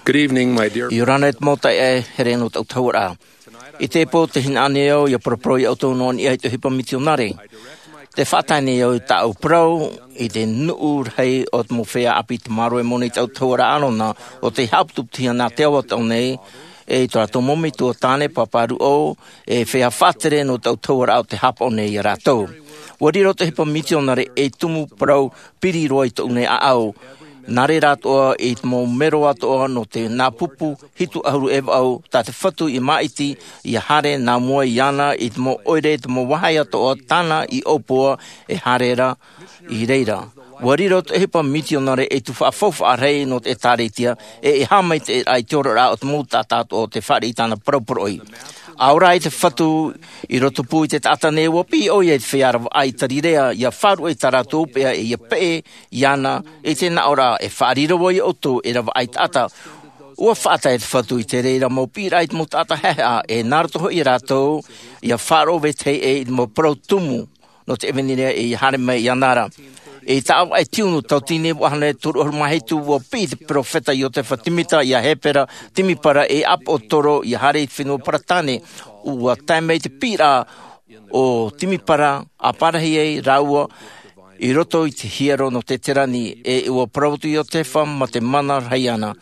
Good evening, my dear. Iranet mota here no taura. Ite po te hinaneo ia proproi autonon ia te hipa misionari. Te whatane o tau pro I te nuu hei o te mowhea api te maro e moni tau taura anona o te haptuptia nā te awa tau nei e tora to momi tua tāne paparu o e whea whatere no tau taura o te hapa o nei i rātou. Wariro te hipa misionari e tumu pro piri roi tau nei a au. Nare rātoa e te mō mero atoa no te nā pupu hitu ahuru ewa au tā te whatu I maiti I hare nā mua I ana I te mō oire te mō wahai atoa tāna I opua e harera I reira. Wariro te hipa misionare e tu whaafofa a rei no te tāretia e hamai te ai tiora rā o te mō tātāto o te whare I tāna paraporoi. Aura I te whatu I roto pū I te tātane wapi o I te whiara ai tarirea ia wharu I tarato pia e ia pe iana e te naora e wharirawa I oto e rawa ai tata. Ua whata e te whatu I te reira mō pira I te mō tata hea e nārtoho I rato ia wharo ve te e mō pro tumu no te evenirea e hare mai ianara. E tau ai tiunu tau tine wahane turu oru mahitu wa pi te profeta I o te whatimita ia hepera timipara e ap o toro I hare I whenua paratane ua taimei te pira o timipara a parahi e raua I roto I te hiero no te terani e ua prautu I o te wham ma te mana raiana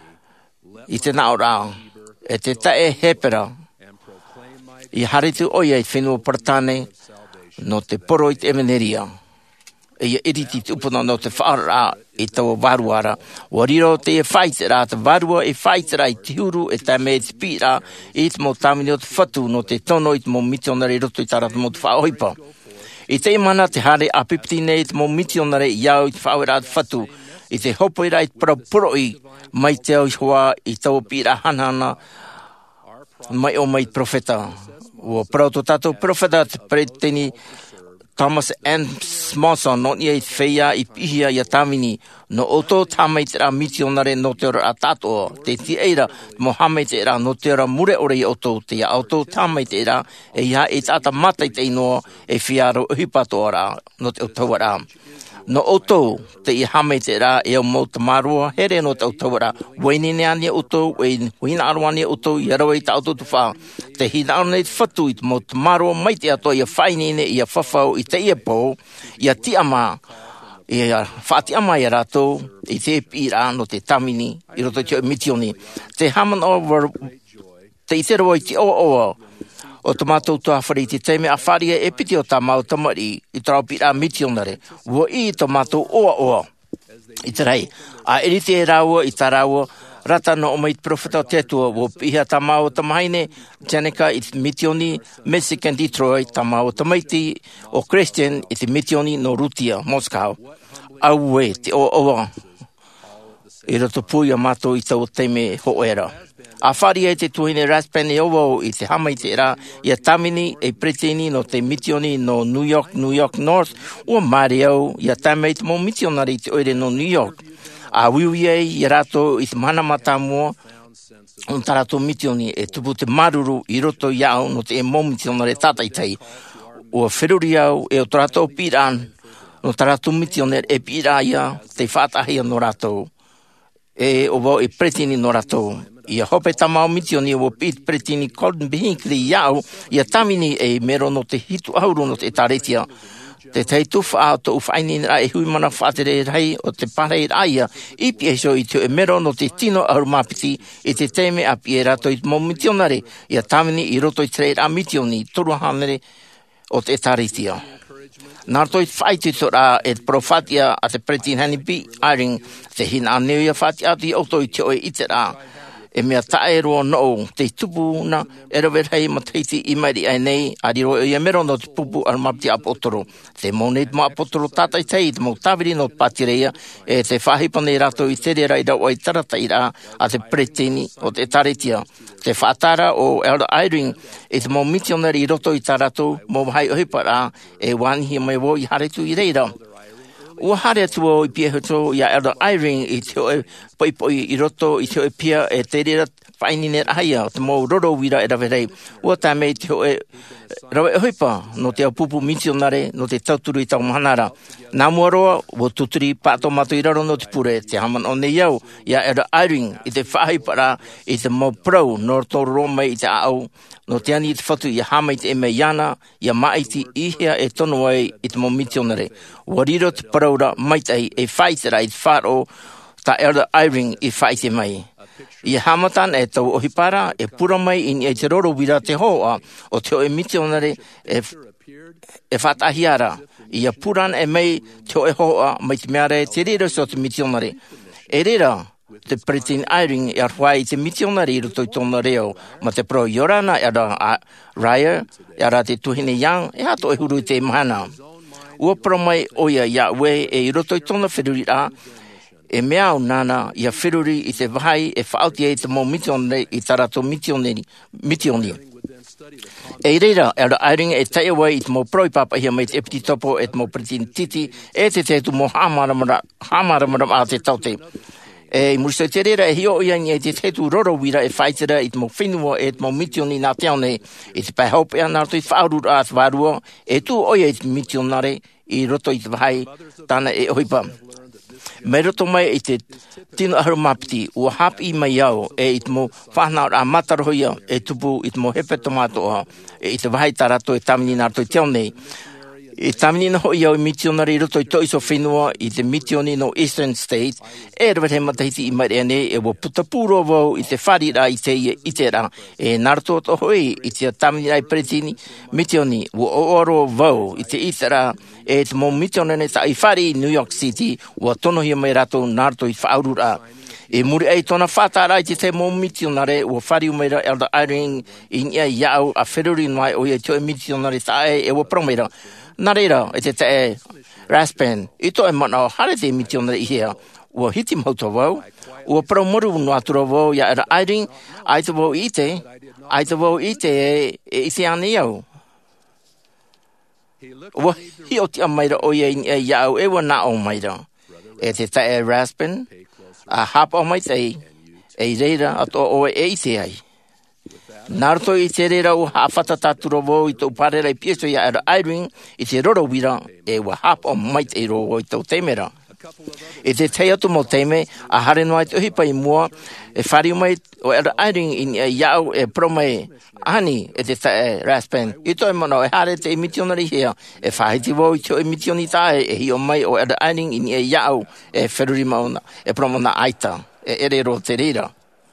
I te naora e te tae hepera I hare tu oia I whenua paratane no te poro I te emeneria. Ia iriti te upuna no te whaara I taua waruara. Wariro te e whaitera, te warua e whaitera I te huru e ta me te pira I te mō tamini o te whatu no te tono I te mō misionare roto I tarata mō te whaohipa. I te mana te hare a pipitine I te mō misionare iau I te whaoera te whatu. I te hopoira I te parapuroi mai te au hoa I taua pira hanana mai o mai profeta. Ua prauto tato profeta te preteni Thomas M. Smonson no ia I whea I pihia I a tamini no oto tamai te ra misionare no te ora a tato te eira Mohamed te ra no te ora mure ore I oto te a oto tamai te ra e ia e tata matai te inoa e whiaro uhipato ora no te otawara. No oto te I hame te ra e o mo te marua here no te otawara wainene ane oto e huina aroane oto I arawa I ta oto tu wha. Te hina arone te whatu I te mo te marua mai te ato I a whainene I a whawhau I te iepo I a tiama I a whaatiama I a rato I te pira no te tamini I roto te mitioni. Te haman over te itero I te oa o te mātou tua whare I te teime a wharia e piti o tā mau tamari I trao pira mitionare. Ua I te mātou oa I te rei. A eri te raua I tā raua rata no o mai profeta o tetua ua piha tā mau tamaine Janica I te mitioni Mexican Detroit tā mau tamaiti o Christian I te mitioni no Rutia, Moscow. Aue te oa I roto pui a mātou I tau teime hoera. A wharia te tuine Raspan e owo I te hama I te ra I a tamini e preteni no te mitioni no New York North ua maari au I a tamei te mō mitionari te oire no New York. A wiwi I rato I te mana matamua on tarato mitioni e tupu te maruru I roto I au no te e mō mitionari tataitai. Ua whiruri au e o tarato piran no tarato mitionari e pira ia te whatahia no rato e o wau e preteni no rato. Ia hope tamau mitioni o pit pretini Colton Bihinkli iau ia tamini e mero no te hitu auru no te taretia. Te tei tuwha au to uwhaini nera e hui mana whatere rei o te parei raia ipi e so I te e mero no te tino auru mapiti I te teime api e rato I mo mitionare ia tamini I roto I te reira mitioni turu hanere o te taretia. Nārto I whaitu tora e profatia a te pretin hani bi airing te hina aneu ia whati ati auto I te oe I te rā. E mea tae roa no te tupu na e rawe rei ma teiti I mairi ai nei a riro e mero no te pupu ar mapti apotoro. Te mone te mo apotoro tatai tei te mo tawiri no patireia e te whahipane rato I tere rai rau ai tarata I rā a te preteni o te taretia. Te whaatara o Elder Eyring e te mo misionari I roto I tarato mo hai ohipa rā e wanihi mai wo I haretu I reira. Ua hare tua I pia hoto ia Elder Irene I te oe poipoi I roto I te oe pia e te rira whainine aia te mō roro wira e rawerei. Ua tā mei te oe rawe e hoipa no te au pupu misionare no te tauturu I tau mahanara. Nā muaroa ua tuturi pāto mato I raro no te pure te haman o nei au ia Elder Irene I te whahaipara I te mō prau no roto roma I te au no te ani I te whatu I hamai te eme iana ia maiti ihia e tono ai I te mō misionare. Ua riro te paraura maitai e whaitera I te wharo ta Elder Irene I whaite mai. I hamatan e tau ohipara e pura mai I te roro wira te hoa o te oe misionare e whatahiara. Ia puran e mei te oe hoa mai te meare te rira so te misionare. E rira te Pretin Irene e arwhai te misionare I roto I tōna reo ma te pro Yorana e ara Raya e ara te tuhine yang e hato e huru I te mahana. Ua pro mai oia ia ue e I roto I tōna whiruri a e mea o nana ia whiruri I te wahai e whaauti e te mō misionare I tarato mitioni. E reira, Elder Irene e tae away I te mō proi papahia mai te epiti topo e te mō Pretin Titi e te te tu mō hāmaramara a te taute. E muriso te reira e hio iani e te tetu roro wira e whaitera I te mō whenua e te mō mitioni nā teone I te pai haupe a nārtoi whaurura a te wārua e tu oia I te mitionare I roto I te wahai tāna e ohipa. Me roto mai I te tino ahuru mapiti ua hapi mai au e I te mō whanau a matarohia e tupu I te mō hepe tomatoa e I te wahai tarato e tamini nārtoi teone. I tamini no hoi au I misionari roto I toiso whenua I te mitioni no Eastern States e rewere matahiti I Mariane e wa putapuro wau I te wharira I te itera e narto to hoi I te tamini ai pretini mitioni wa ooro wau I te itera e te mō misionane ta I whari New York City wa tonohia mai rato narto I whaurura. E muri ai tona whātara I te mō misionare wa whari umeira Elder Irene I nia iau a whiruri mai o ia te misionare tae e wa promeira. Nā reira, e te te Raspan, I to e mana o hare te mitionare I hea, ua hiti mauta wau, ua parau moru no atura wau ia Elder Irene, ai te wau I te e I te ane au. Ua hioti a maira o ia I iau e wa na o maira. E te te Raspan, a hapa o mai te e reira ato o e te ai. Naruto I te reira o hawhata tātura wau I tau parera I pieso ia Elder Irene I te roro wira e wa hapa o mai te ro I tau teimera. E te te atu mo teime a hare noa I te uhipa I mua e whari mai o Elder Irene I iau e promai ani e te Raspan. I toi mana e hare te mitionari hea e whahiti wau I te mitioni tae e hi o mai o Elder Irene I iau e wheruri mauna e promona aita e ere ro te reira.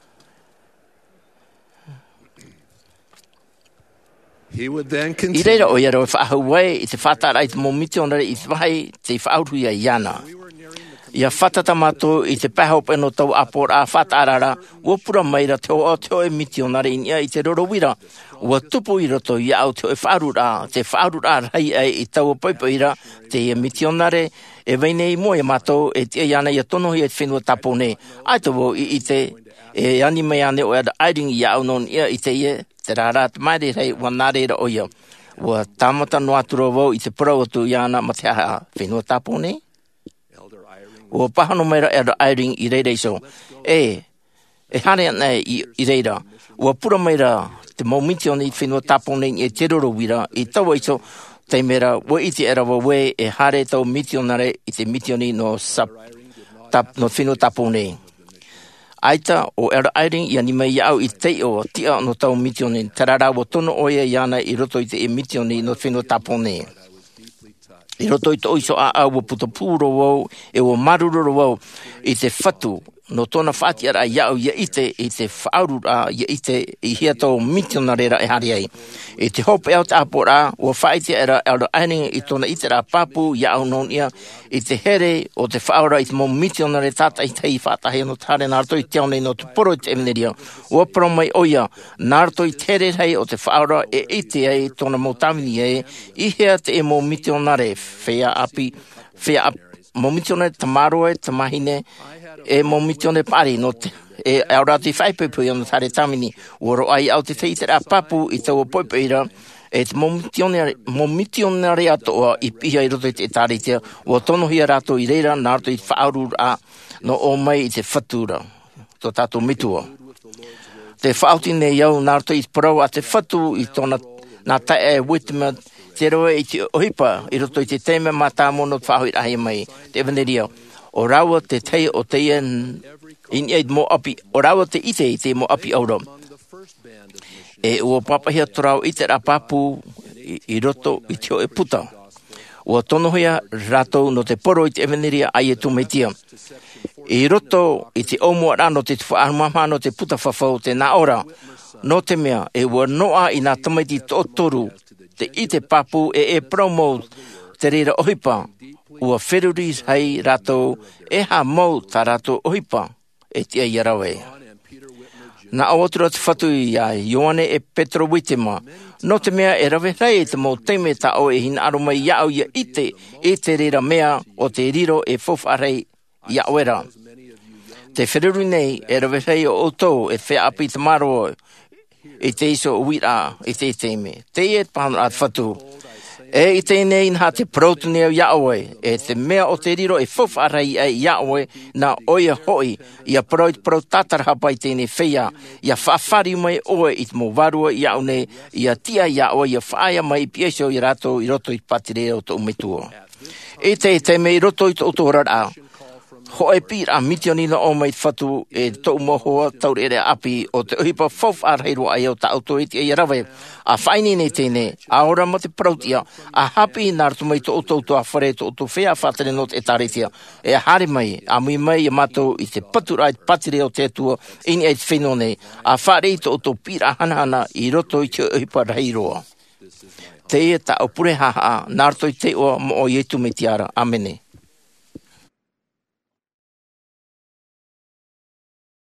He would then I continue. reira o ia rau whahauai I te whatara I te mō mitionare I te wahai te whaautu ia iana. Ia whatata mato I te pahaupe no tau apor a whatarara ua pura maira te o e mitionare I te roro wira. Ua tupu I roto ia au te whaurura, te whaurura rai ai I tau poipoira te mitionare e veine I moe mato e te iana ia tonohi e te whenua tapone. Ai tawo I te e ani mai ane o Elder Irene ia au non ia I te ie. Te rara te maere rei wa nāreira o ia. Ua tāmata no atura wau I te parau atu iana ma te aha whenua tāpone. Ua pahano meira Elder Irene I reira iso. E hare ana I reira. Ua pura meira te maumitioni whenua tāpone I te roro wira. I taua iso te mera ua I te era wawe e hare tau mitionare I te mitioni no whenua tāpone. Aita o Elder Irene ia ni mai iau I te o tia no tau mitioni. Tarara wa tono oia iana I roto I te mitioni no whenua tāpone. I roto I te oiso a au wa putapuro wau e wa marururo wau I te whatu no tona whatiara iau ia I te whaurura ia I te I hia tau mitionarera e hari ai. I te hope au te apora ua whaitia era Elder Irene I tona I te rā papu iau non ia I te here o te whaura I te mō mitionare tata I te I whatahe no tare nārto I te aone no te poro I te emeneria. Ua promai oia nārto I tere hei o te whaura e te ei tona mō tamini e I hea te e mō mitionare whea api mō mitionare tamaroe tamahine e mō mitione pari no te e aurati whaipepui no tare tamini uro ai au te teitera papu I tau poipeira E te momitionare atoa I piha I roto I te tāritea, o tono hia rato I reira, nā rato I whaaru a, no o mai I te whatura, tō tātou mitua. Te whaauti nei au, nā rato I parau a te whatu I tōna, nā tae e witima, te roe I te ohipa, I roto I te teime mata mono te whaahui rahi mai, te evaneria, o rawa te tei o te ian, mo api, o rawa te ite I te mo api aura. E ua papahia torau I te rapapu I roto I te o e puta. Ua tonohia rato no te poro I te evaneria ai e tumetia. I roto I te omua rano te whaarumama no te puta whawhau te nā ora. No te mea e ua noa I nā tamaiti tōtoru te I te papu e promo te reira ohipa. Ua wheruris hei rato e ha mau tā rato ohipa e tia iarawe. Na awatura te whatu I a Ioane e Petro Witema. No te mea e rawe rei te mō teime ta o e hina aroma I au ia ite e te reira mea o te riro e whowharei I awera. Te wheruru nei e rawe rei o oto e whea api te maro e te iso o wira e te teime. Te e pānu a te whatu. E I te nei nha te protoni au Yahweh, e te mea o te riro e whowharei e Yahweh na oia hoi, ia pro tatarhapa I tēnei whea, ia whawhari mai oe I te mō warua I aune, ia tia Yahweh, ia whaia mai piesio I rato I roto I patire o tō umetua. E te mei roto I tō rara, ho e pīr a mitionina o mai whatu e tō mohoa taurere api o te uhipa whowharei ai o ta auto I te rawe. A whaini nei tēne, a ora mo te prautia, a hapi nā ratu mai tō a whare tō whea whatare no te tāretia. E a hare mai, a mui mai I matou I te patura I patire o te atua, ini ai te whenone, a whare tō pīra hanahana I roto I te uhipa reiroa. Te e ta opure haha, nā ratu I te oa mo o ietu me tiara. Amene.